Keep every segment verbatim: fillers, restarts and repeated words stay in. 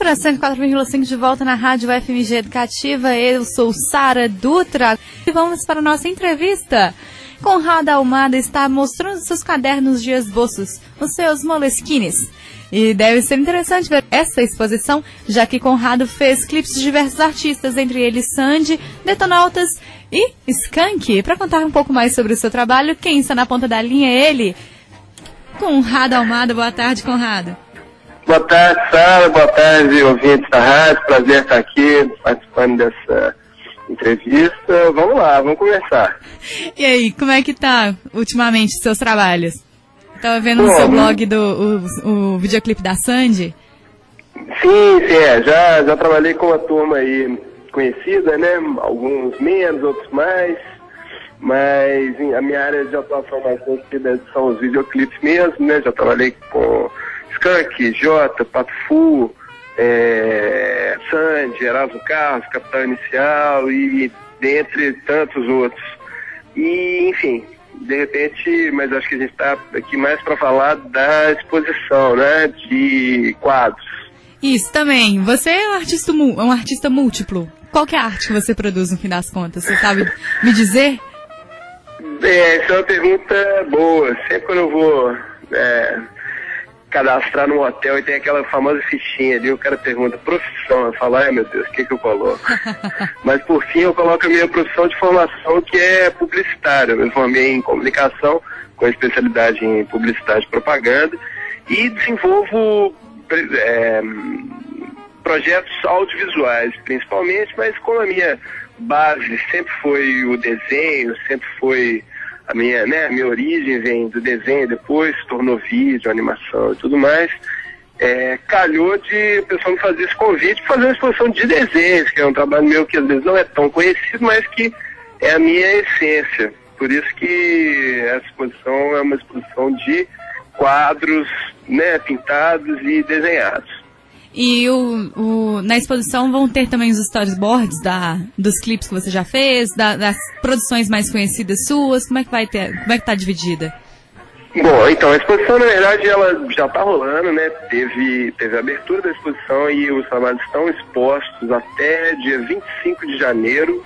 Cultura cento e quatro vírgula cinco de volta na Rádio F M G Educativa. Eu sou Sara Dutra e vamos para a nossa entrevista. Conrado Almada está mostrando seus cadernos de esboços, os seus moleskines. E deve ser interessante ver essa exposição, já que Conrado fez clipes de diversos artistas, entre eles Sandy, Detonautas e Skank. Para contar um pouco mais sobre o seu trabalho, quem está na ponta da linha é ele, Conrado Almada. Boa tarde, Conrado. Boa tarde, Sara. Boa tarde, ouvintes da rádio. Prazer estar aqui participando dessa entrevista. Vamos lá, vamos conversar. E aí, como é que tá ultimamente os seus trabalhos? Tava vendo Bom, no seu blog do, o, o videoclipe da Sandy. Sim, sim, é. Já, já trabalhei com uma turma aí conhecida, né? Alguns menos, outros mais. Mas a minha área de atuação mais conhecida são os videoclipes mesmo, né? Já trabalhei com Skank, Jota, Pato Fu, é, Sandy, Erasmo Carlos, Capital Inicial e dentre tantos outros. E, enfim, de repente, mas acho que a gente está aqui mais para falar da exposição, né, de quadros. Isso, também. Você é um artista, um artista múltiplo. Qual que é a arte que você produz, no fim das contas? Você sabe me dizer? É, essa é uma pergunta boa. Sempre quando eu vou é, cadastrar num hotel e tem aquela famosa fichinha ali, o cara pergunta profissão, eu falo, ai meu Deus, o que que eu coloco? Mas por fim eu coloco a minha profissão de formação, que é publicitária. Eu me formei em comunicação, com especialidade em publicidade e propaganda, e desenvolvo é, projetos audiovisuais principalmente, mas como a minha base sempre foi o desenho, sempre foi a minha, né, a minha origem vem do desenho, depois se tornou vídeo, animação e tudo mais. É, calhou de o pessoal me fazer esse convite para fazer uma exposição de desenhos, que é um trabalho meu que às vezes não é tão conhecido, mas que é a minha essência. Por isso que essa exposição é uma exposição de quadros, né, pintados e desenhados. E o, o, na exposição vão ter também os storyboards da, dos clipes que você já fez, da, das produções mais conhecidas suas. Como é que vai ter, como é que está dividida? Bom, então a exposição na verdade ela já está rolando, né? Teve, teve a abertura da exposição e os trabalhos estão expostos até dia vinte e cinco de janeiro.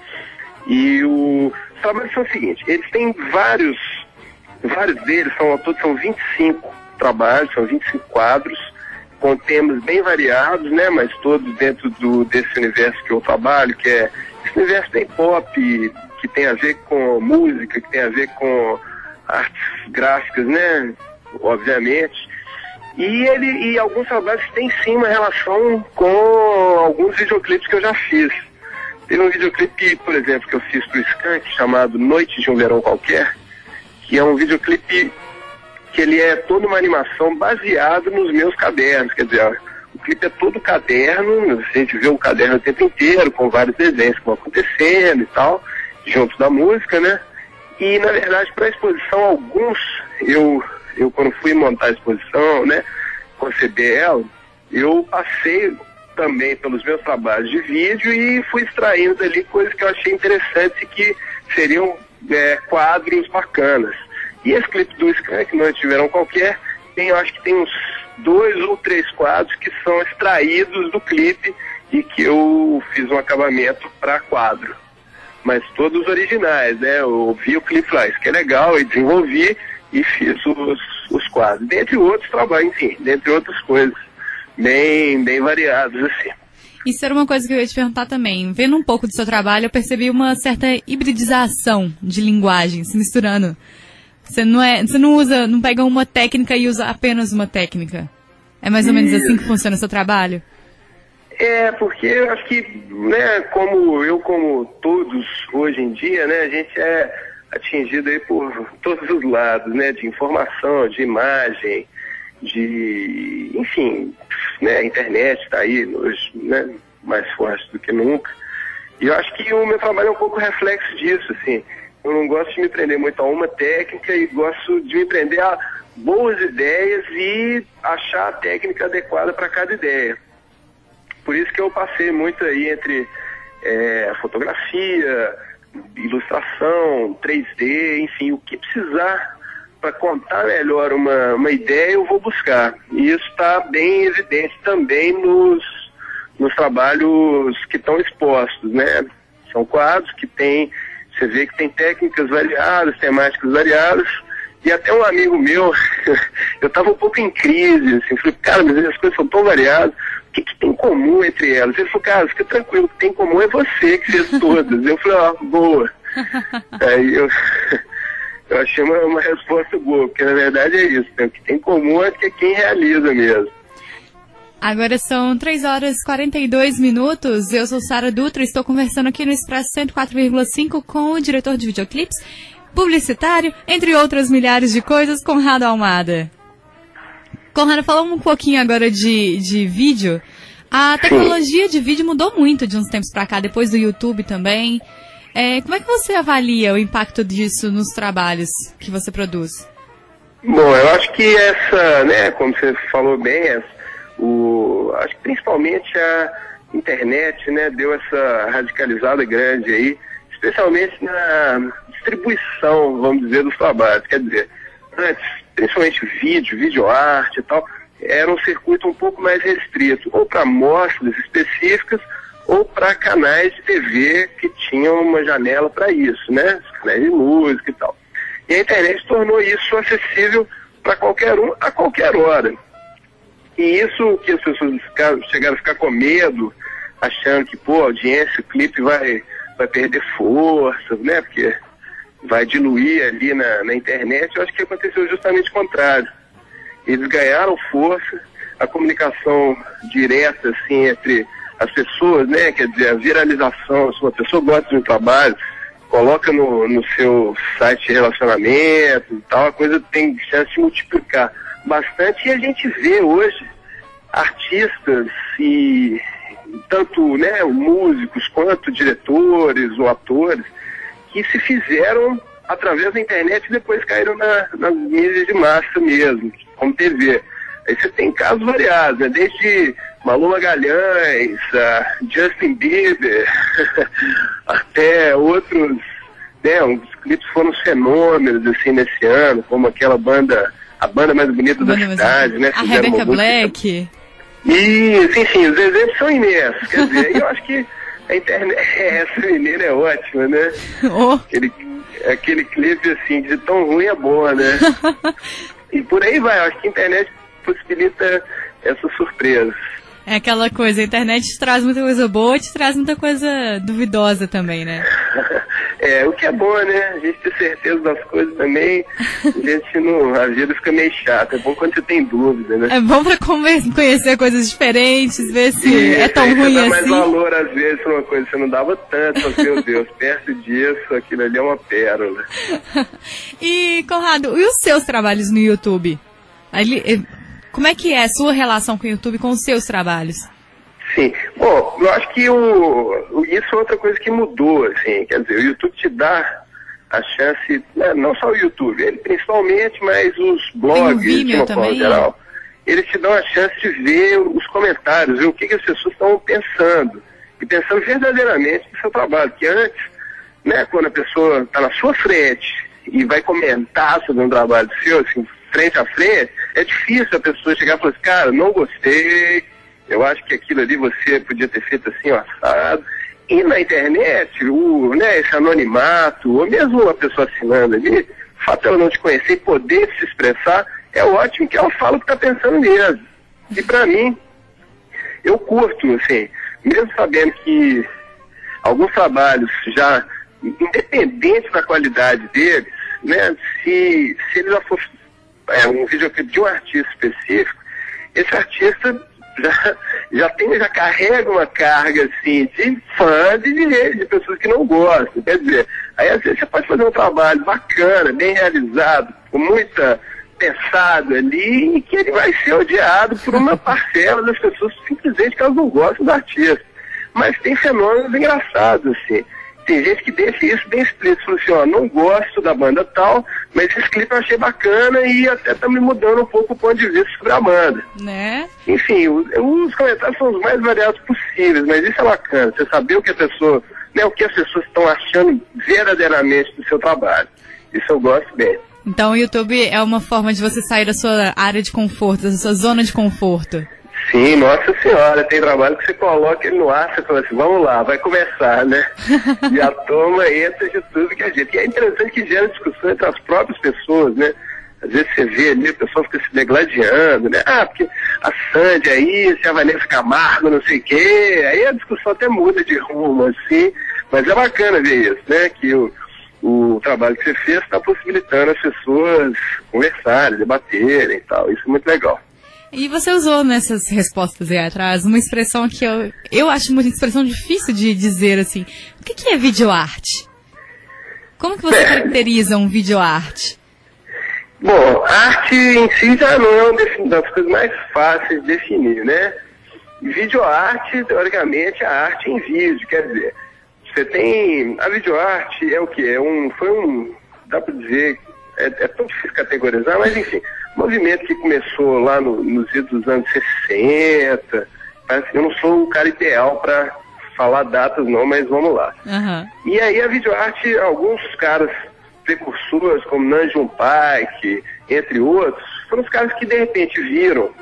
E o, os trabalhos são o seguinte, eles têm vários, vários deles, são, todos são vinte e cinco trabalhos, são vinte e cinco quadros, com temas bem variados, né, mas todos dentro do, desse universo que eu trabalho, que é esse universo bem pop, que tem a ver com música, que tem a ver com artes gráficas, né, obviamente. E, ele, e alguns trabalhos têm sim uma relação com alguns videoclipes que eu já fiz. Teve um videoclipe, por exemplo, que eu fiz para o Skank, chamado Noite de um Verão Qualquer, que é um videoclipe que ele é toda uma animação baseada nos meus cadernos, quer dizer, ó, o clipe é todo caderno, a gente vê o caderno o tempo inteiro, com vários desenhos que vão acontecendo e tal, junto da música, né? E, na verdade, para a exposição, alguns, eu, eu quando fui montar a exposição, né, conceber ela, eu passei também pelos meus trabalhos de vídeo e fui extraindo dali coisas que eu achei interessantes e que seriam é, quadros bacanas. E esse clipe do Skank, Noite de Verão Qualquer, tem, eu acho que tem uns dois ou três quadros que são extraídos do clipe e que eu fiz um acabamento para quadro. Mas todos originais, né? Eu vi o clipe lá, isso que é legal, e desenvolvi e fiz os, os quadros. Dentre outros trabalhos, enfim, dentre outras coisas, bem, bem variados, assim. Isso era uma coisa que eu ia te perguntar também. Vendo um pouco do seu trabalho, eu percebi uma certa hibridização de linguagem, se misturando. Você não, é, você não usa, não pega uma técnica e usa apenas uma técnica. É mais ou menos assim que funciona o seu trabalho? É, porque eu acho que, né, como eu, como todos hoje em dia, né, a gente é atingido aí por todos os lados, né, de informação, de imagem, de, enfim, né, a internet está aí hoje, né, mais forte do que nunca. E eu acho que o meu trabalho é um pouco reflexo disso, assim. Eu não gosto de me prender muito a uma técnica e gosto de me prender a boas ideias e achar a técnica adequada para cada ideia. Por isso que eu passei muito aí entre é, fotografia, ilustração, três D, enfim, o que precisar para contar melhor uma, uma ideia, eu vou buscar. E isso está bem evidente também nos, nos trabalhos que estão expostos, né? São quadros que tem, você vê que tem técnicas variadas, temáticas variadas, e até um amigo meu, eu estava um pouco em crise, assim, falei, cara, mas as coisas são tão variadas, o que, que tem em comum entre elas? Ele falou, cara, fica tranquilo, o que tem em comum é você que fez todas. Eu falei, ó, ah, boa. Aí eu... Eu achei uma, uma resposta boa, porque na verdade é isso, né? O que tem em comum é que é quem realiza mesmo. Agora são três horas e quarenta e dois minutos, eu sou Sara Dutra, estou conversando aqui no Expresso cento e quatro vírgula cinco com o diretor de videoclipes, publicitário, entre outras milhares de coisas, Conrado Almada. Conrado, falamos um pouquinho agora de, de vídeo. A tecnologia Sim. de vídeo mudou muito de uns tempos para cá, depois do YouTube também. É, como é que você avalia o impacto disso nos trabalhos que você produz? Bom, eu acho que essa, né, como você falou bem, essa, o, acho que principalmente a internet, né, deu essa radicalizada grande aí, especialmente na distribuição, vamos dizer, dos trabalhos. Quer dizer, antes, principalmente vídeo, videoarte e tal, era um circuito um pouco mais restrito, ou para amostras específicas, ou para canais de T V que tinham uma janela para isso, né? Os canais de música e tal. E a internet tornou isso acessível para qualquer um, a qualquer hora. E isso que as pessoas ficaram, chegaram a ficar com medo, achando que, pô, a audiência, o clipe vai, vai perder força, né? Porque vai diluir ali na, na internet. Eu acho que aconteceu justamente o contrário. Eles ganharam força, a comunicação direta, assim, entre as pessoas, né, quer dizer, a viralização, se uma pessoa gosta de um trabalho, coloca no, no seu site de relacionamento e tal, a coisa tem chance de multiplicar bastante, e a gente vê hoje artistas e tanto, né, músicos quanto diretores ou atores que se fizeram através da internet e depois caíram na, nas mídias de massa mesmo, como T V. Aí você tem casos variados, né, desde Malu Magalhães, uh, Justin Bieber, até outros, né, uns clipes foram fenômenos, assim, nesse ano, como aquela banda, a banda mais bonita da cidade, né? A Rebecca Black. Isso, enfim, os exemplos são imensos, quer dizer, eu acho que a internet, essa menina é ótima, né? Oh. Aquele, aquele clipe, assim, de tão ruim é bom, né? E por aí vai, eu acho que a internet possibilita essas surpresas. É aquela coisa, a internet te traz muita coisa boa e te traz muita coisa duvidosa também, né? É, o que é bom, né? A gente ter certeza das coisas também, a gente não, a vida fica meio chata. É bom quando você tem dúvida, né? É bom pra conhecer coisas diferentes, ver se e, é tão ruim você dá assim. mais valor, às vezes, pra uma coisa que você não dava tanto, mas, meu Deus, perto disso, aquilo ali é uma pérola. E, Conrado, e os seus trabalhos no YouTube? Ali... Como é que é a sua relação com o YouTube, com os seus trabalhos? Sim. Bom, eu acho que o, o, isso é outra coisa que mudou, assim. Quer dizer, o YouTube te dá a chance, né, não só o YouTube, ele principalmente, mas os blogs, de uma forma geral, eles te dão a chance de ver os comentários, ver o que, que as pessoas estão pensando. E pensando verdadeiramente no seu trabalho. Que antes, né, quando a pessoa está na sua frente e vai comentar sobre um trabalho seu, assim, frente a frente, é difícil a pessoa chegar e falar assim, cara, não gostei, eu acho que aquilo ali você podia ter feito assim, ó, assado. E na internet, o, né, esse anonimato, ou mesmo uma pessoa assinando ali, o fato de ela não te conhecer e poder se expressar, é ótimo que ela fala o que está pensando mesmo. E para mim, eu curto, assim, mesmo sabendo que alguns trabalhos já, independente da qualidade deles, né, se, se ele já for é, um videoclipe de um artista específico, esse artista já, já, tem, já carrega uma carga assim, de fãs e de, de pessoas que não gostam. Quer dizer, aí às vezes você pode fazer um trabalho bacana, bem realizado, com muita pensado ali, e que ele vai ser odiado por uma parcela das pessoas simplesmente que elas não gostam do artista. Mas tem fenômenos engraçados, assim. Tem gente que deixa isso bem explícito, fala assim, ó, não gosto da banda tal, mas esse clipe eu achei bacana e até tá me mudando um pouco o ponto de vista sobre a banda. Né? Enfim, os, os comentários são os mais variados possíveis, mas isso é bacana, você saber o que a pessoa, né, o que as pessoas estão achando verdadeiramente do seu trabalho. Isso eu gosto bem. Então o YouTube é uma forma de você sair da sua área de conforto, da sua zona de conforto. Sim, nossa senhora, tem trabalho que você coloca ele no ar, você fala assim, vamos lá, vai começar, né? E a turma entra de tudo que é jeito. E é interessante que gera discussão entre as próprias pessoas, né? Às vezes você vê ali, a pessoa fica se degladiando, né? Ah, porque a Sandy aí, se a Vanessa Camargo, não sei o quê. Aí a discussão até muda de rumo, assim. Mas é bacana ver isso, né? Que o, o trabalho que você fez está possibilitando as pessoas conversarem, debaterem e tal. Isso é muito legal. E você usou nessas respostas aí atrás uma expressão que eu, eu acho uma expressão difícil de dizer assim. O que, que é videoarte? Como que você é. caracteriza um videoarte? Bom, arte em si já não é uma das coisas mais fáceis de definir, né? Videoarte, teoricamente, é a arte em vídeo, quer dizer, você tem... A videoarte é o quê? É um, foi um... dá para dizer... É, é tão difícil categorizar, mas enfim, um movimento que começou lá no, nos dos anos sessenta, parece que eu não sou o cara ideal para falar datas não, mas vamos lá. Uhum. E aí a videoarte, alguns caras precursores, como Nanjum Paik, entre outros, foram os caras que de repente viram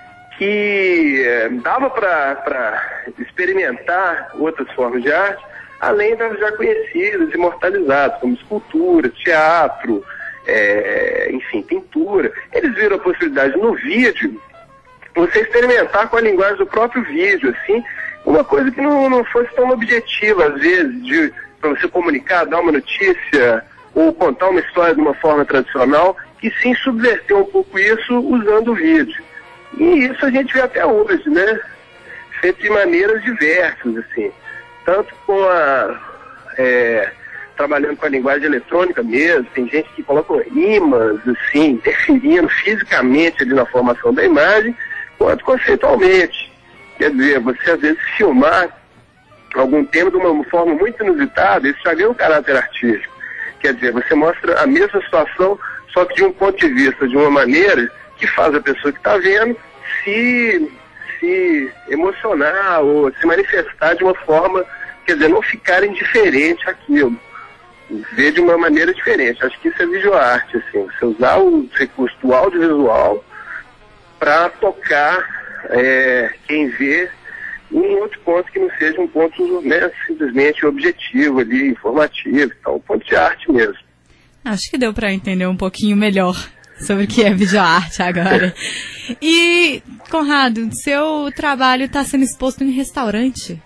que eh, dava para experimentar outras formas de arte, além das já conhecidas, imortalizadas, como escultura, teatro, é, enfim, pintura. Eles viram a possibilidade no vídeo, você experimentar com a linguagem do próprio vídeo, assim, uma coisa que não, não fosse tão objetiva, às vezes, de para você comunicar, dar uma notícia, ou contar uma história de uma forma tradicional, que sim subverter um pouco isso usando o vídeo. E isso a gente vê até hoje, né? Feito de maneiras diversas, assim. Tanto com a... É, trabalhando com a linguagem eletrônica mesmo, tem gente que coloca imãs, assim, interferindo fisicamente ali na formação da imagem, quanto conceitualmente. Quer dizer, você às vezes filmar algum tema de uma forma muito inusitada, isso já ganha um caráter artístico. Quer dizer, você mostra a mesma situação, só que de um ponto de vista, de uma maneira que faz a pessoa que está vendo se, se emocionar ou se manifestar de uma forma, quer dizer, não ficar indiferente àquilo. Ver de uma maneira diferente. Acho que isso é videoarte, assim, você usar o recurso do audiovisual para tocar é, quem vê em outro ponto que não seja um ponto, né, simplesmente objetivo ali, informativo, então um ponto de arte mesmo. Acho que deu para entender um pouquinho melhor sobre o que é videoarte agora. E, Conrado, seu trabalho está sendo exposto em restaurante?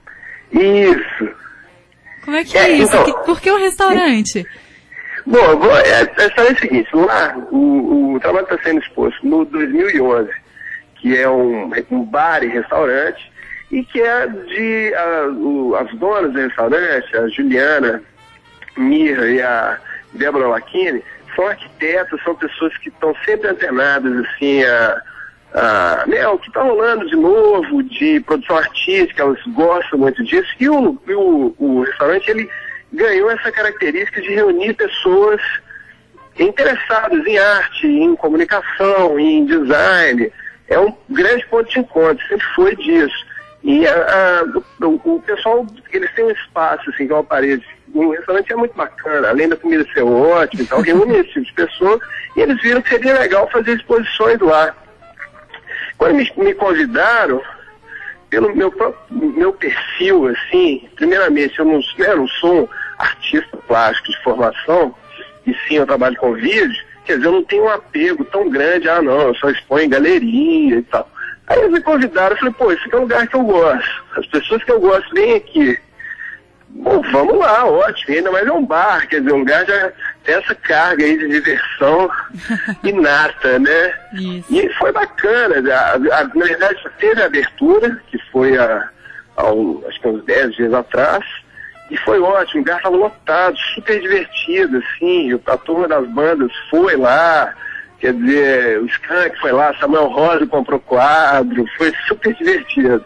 Isso. Como é que é, é isso? Então, por que um restaurante? Bom, vou, é, a história é a seguinte, lá o, o trabalho está sendo exposto no dois mil e onze, que é um, um bar e restaurante, e que é de a, o, as donas do restaurante, a Juliana Mirra e a Débora Lacchini, são arquitetos, são pessoas que estão sempre antenadas, assim, a, a, né, o que está rolando de novo, de produção artística, elas gostam muito disso, e o, o, o restaurante, ele ganhou essa característica de reunir pessoas interessadas em arte, em comunicação, em design. É um grande ponto de encontro, sempre foi disso. E a, a, o, o pessoal, eles têm um espaço, assim, que é uma parede. O restaurante é muito bacana, além da comida ser ótima e tal, reúne esse tipo de pessoa, e eles viram que seria legal fazer exposições lá. Quando me, me convidaram, pelo meu, meu perfil, assim, primeiramente, eu não, eu não sou um artista plástico de formação, e sim, eu trabalho com vídeo, quer dizer, eu não tenho um apego tão grande, ah não, eu só exponho em galeria e tal. Aí eles me convidaram, eu falei, pô, esse aqui é um lugar que eu gosto, as pessoas que eu gosto vêm aqui. Bom, vamos lá, ótimo, ainda mais é um bar, quer dizer, um lugar já tem essa carga aí de diversão inata, né? Isso. E foi bacana, a, a, na verdade teve a abertura, que foi há, há um, acho que uns dez dias atrás, e foi ótimo, o lugar estava lotado, super divertido, assim, a turma das bandas foi lá, quer dizer, o Skank foi lá, Samuel Rosa comprou quadro, foi super divertido.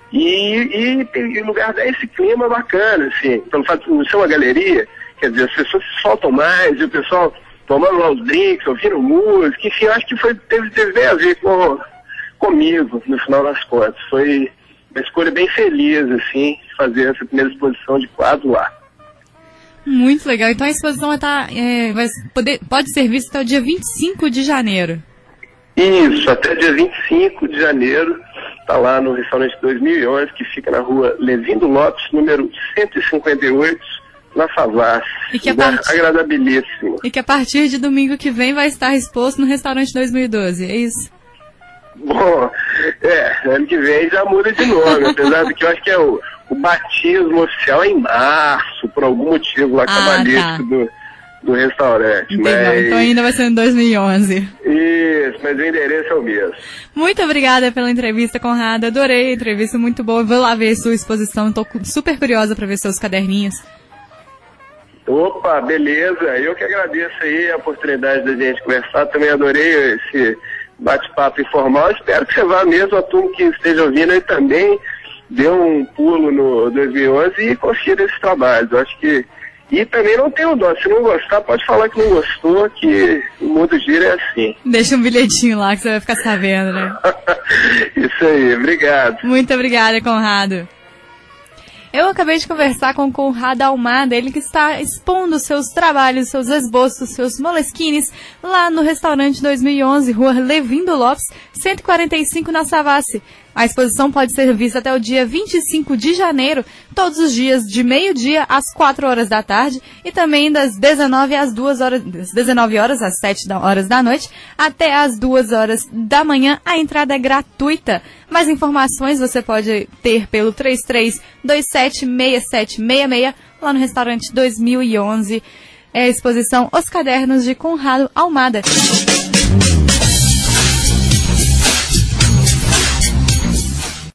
E, e, e o lugar dá esse clima bacana, assim, pelo fato de não ser uma galeria, quer dizer, as pessoas se soltam mais, e o pessoal tomando lá os drinks, ouvindo música, enfim, eu acho que foi, teve, teve bem a ver com, comigo, no final das contas. Foi uma escolha bem feliz, assim, fazer essa primeira exposição de quadro lá. Muito legal. Então a exposição vai tá, é, vai poder, pode ser vista até o dia vinte e cinco de janeiro. Isso, até dia vinte e cinco de janeiro. Está lá no restaurante dois mil e onze, que fica na rua Levindo Lopes, número cento e cinquenta e oito, na Savassi. E que a part... agradabilíssimo. E que a partir de domingo que vem vai estar exposto no restaurante dois mil e doze, é isso? Bom, é, ano que vem já muda de nome, apesar de que eu acho que é o, o batismo oficial é em março, por algum motivo lá cabalístico ah, tá. do, do restaurante. Entendi, mas... Então ainda vai ser em dois mil e onze. Isso, mas o endereço é o mesmo. Muito obrigada pela entrevista, Conrado. Adorei a entrevista, muito boa. Vou lá ver sua exposição, estou super curiosa para ver seus caderninhos. Opa, beleza. Eu que agradeço aí a oportunidade da gente conversar. Também adorei esse bate-papo informal. Espero que você vá mesmo, a turma que esteja ouvindo aí também dê um pulo no dois mil e onze e confira esses trabalhos. Eu acho que... E também não tem o dó. Se não gostar, pode falar que não gostou, que o mundo gira é assim. Deixa um bilhetinho lá que você vai ficar sabendo, né? Isso aí, obrigado. Muito obrigada, Conrado. Eu acabei de conversar com o Conrado Almada, ele que está expondo seus trabalhos, seus esboços, seus moleskines lá no restaurante dois mil e onze, rua Levindo Lopes, cento e quarenta e cinco, na Savassi. A exposição pode ser vista até o dia vinte e cinco de janeiro, todos os dias de meio-dia às quatro horas da tarde e também das dezenove às duas horas, das dezenove horas às sete horas da noite até às duas horas da manhã. A entrada é gratuita. Mais informações você pode ter pelo três três dois sete seis sete seis seis lá no restaurante dois mil e onze. É a exposição Os Cadernos de Conrado Almada.